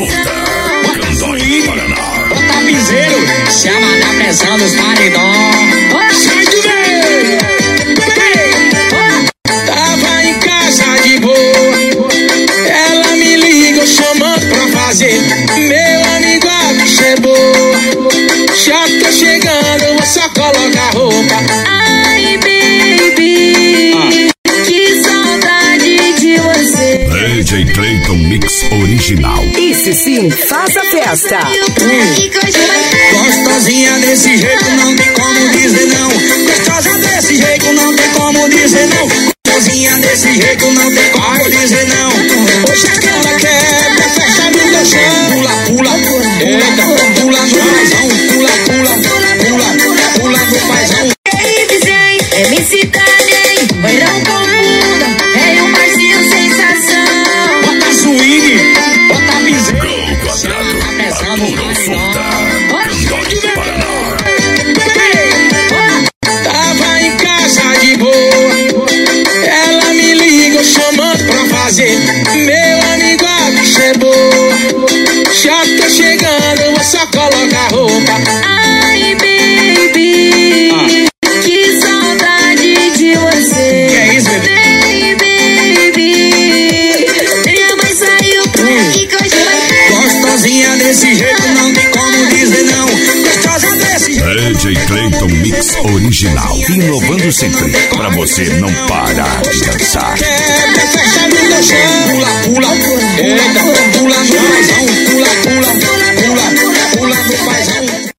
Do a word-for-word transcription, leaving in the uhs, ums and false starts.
Bota piseiro, chama na pressão dos paredão. Sai do meio. Tava em casa de boa, ela me ligou chamando pra fazer. Meu amigo, a bicha é boa, já tô chegando, vou só colocar roupa. Ai, baby, ah. Que saudade de você. D J Clayton Mix Original. Esse sim, faça festa. Hum. Gostosinha desse jeito, não tem como dizer não. Gostosa desse jeito, não tem como dizer não. Gostosinha desse jeito, não tem como dizer não. Hoje é que ela quer, é festa no meu chão. Pula, pula, eita, pula no paizão. Pula, pula, pula, pula no paizão. É me cidade, verão comunda, é um barzinho sensação. Bota swing, bota piseiro. Quadrado, Arturo Furta, Candói, Paraná. Tava em casa de boa, ela me ligou chamando pra fazer. Meu amigo, a bicha é boa, já tô chegando, vou só colocar roupa. Ai, baby, ah. Que saudade de você. Que é isso, bebê? Baby, minha mãe saiu por aqui que hoje vai ter. Gostosinha desse jeito, não tem como dizer não. Gostosa desse jeito. D J Clayton Mix Original. Inovando sempre, pra você não parar de dançar. Quebra, fecha no meu chão. Pula, pula, eita, pula no paizão. Pula, pula.